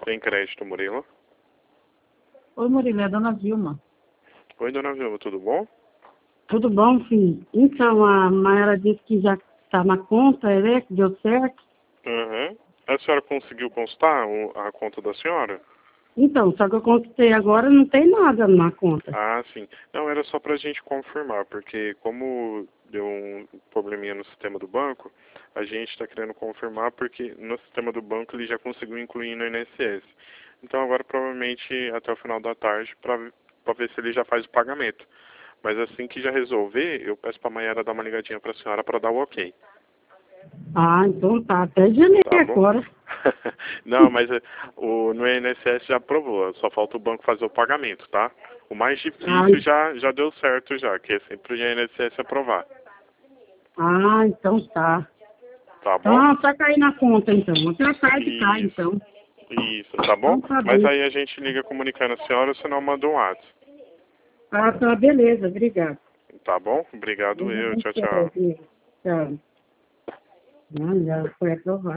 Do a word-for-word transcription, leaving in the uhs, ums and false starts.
Tem crédito, Murilo? Oi, Murilo, é a dona Vilma. Oi, dona Vilma, tudo bom? Tudo bom, filho? Então, a Mayara disse que já está na conta, é, que deu certo. Uhum. A senhora conseguiu constar o- a conta da senhora? Então, só que eu consultei agora, não tem nada na conta. Ah, sim. Não, era só pra gente confirmar, porque como deu um probleminha no sistema do banco, a gente está querendo confirmar porque no sistema do banco ele já conseguiu incluir no I N S S. Então agora provavelmente até o final da tarde para ver se ele já faz o pagamento. Mas assim que já resolver, eu peço pra Mayara dar uma ligadinha pra senhora para dar o ok. Ah, então tá, até janeiro Tá bom? agora. Não, mas é, o, no I N S S já aprovou, só falta o banco fazer o pagamento, tá? O mais Ah, difícil já, já deu certo já, que é sempre o I N S S aprovar. ah, então tá. Tá Então, bom? ah, só cair na conta, então. Até a tarde cai, Isso, então. isso, tá bom? Então tá Mas bem. aí a gente liga comunicando a senhora, senão manda um WhatsApp. Ah, tá, beleza, obrigado. Tá bom? Obrigado Deus eu, tchau, abençoe, tchau. viu? Tchau. Ah, já foi aprovado.